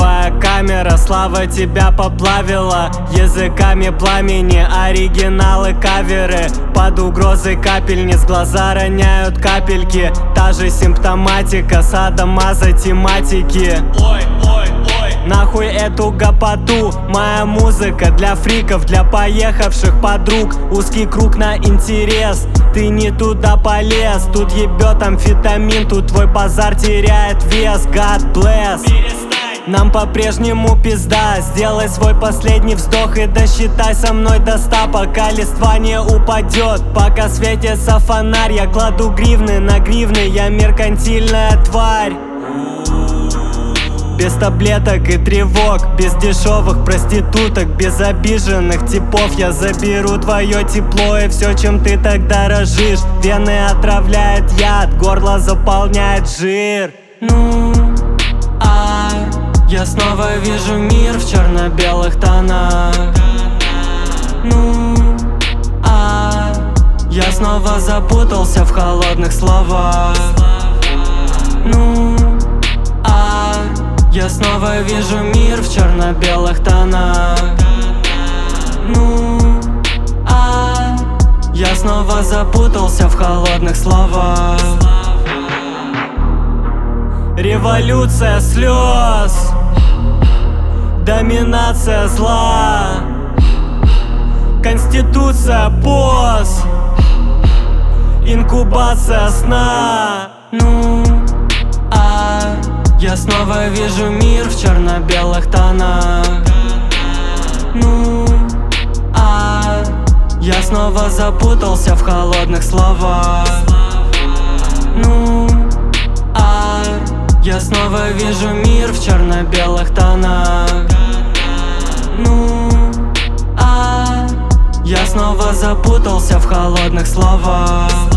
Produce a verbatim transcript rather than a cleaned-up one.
Твоя камера, слава тебя поплавила. Языками пламени, оригиналы, каверы. Под угрозой капельниц глаза роняют капельки. Та же симптоматика, садомазо тематики. Ой, ой, ой. Нахуй эту гопоту. Моя музыка для фриков, для поехавших подруг. Узкий круг на интерес, ты не туда полез. Тут ебет амфетамин, тут твой базар теряет вес. God bless. Нам по-прежнему пизда. Сделай свой последний вздох и досчитай со мной до ста, пока листва не упадет. Пока светится фонарь, я кладу гривны на гривны. Я меркантильная тварь. Без таблеток и тревог, без дешевых проституток, без обиженных типов. Я заберу твое тепло и все, чем ты так дорожишь. Вены отравляет яд, горло заполняет жир. Ну, а я снова вижу мир в черно-белых тонах. Ну, а я снова запутался в холодных словах. Ну, а я снова вижу мир в черно-белых тонах. Ну, а я снова запутался в холодных словах. Революция слез, доминация зла, конституция поз, инкубация сна. Ну, а я снова вижу мир в черно-белых тонах. Ну, а я снова запутался в холодных словах. Ну, а я снова вижу мир в черно-белых тонах. Ну, а я снова запутался в холодных словах.